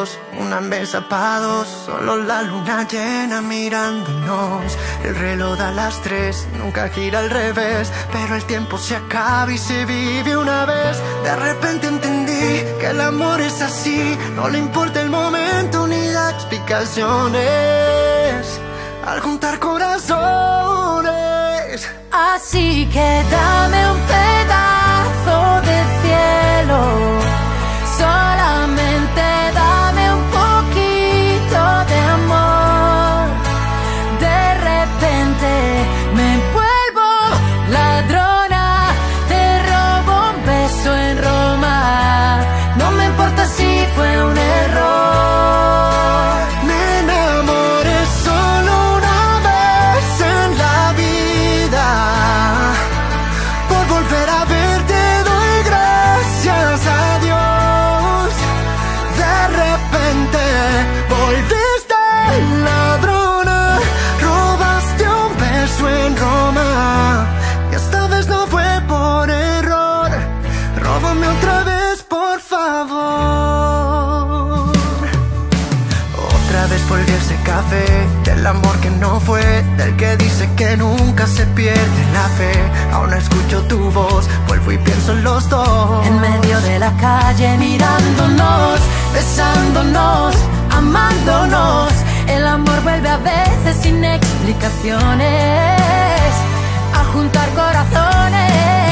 dos, una mesa pa' dos, solo la luna llena mirándonos. El reloj da las 3, nunca gira al revés, pero el tiempo se acaba y se vive una vez. De repente entendí que el amor es así, no le importa el momento ni da explicaciones al juntar corazones. Así que dame un pedazo de cielo, solamente dame un poquito de amor. De repente me vuelvo ladrona, te robo un beso en Roma. No me importa si fue un error. Me enamoré solo una vez en la vida. Por volver a verte doy gracias a Dios. De repente volviste ladrona, robaste un beso en Roma. Y esta vez no fue por error. Róbame otra vez, por favor. Otra vez volví a ese café, del amor que no fue, del que dice que nunca se pierde la fe. Aún escucho tu voz, vuelvo y pienso en los dos. En medio de la calle mirándonos, besándonos, amándonos. El amor vuelve a veces sin explicaciones a juntar corazones.